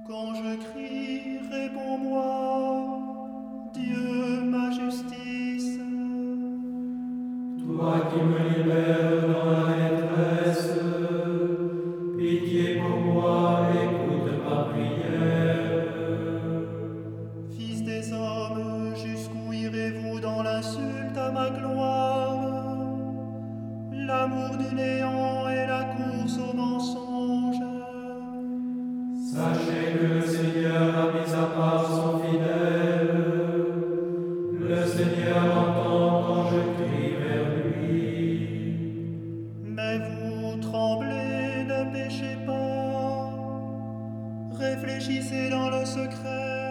Quand je crie, réponds-moi, Dieu, ma justice. Toi qui me libères dans la détresse, pitié pour moi, écoute ma prière. Fils des hommes, jusqu'où irez-vous dans l'insulte à ma gloire? L'amour du néant et la course au mensonge. Sachez que le Seigneur a mis à part son fidèle. Le Seigneur entend quand je crie vers lui. Mais vous tremblez, ne péchez pas. Réfléchissez dans le secret.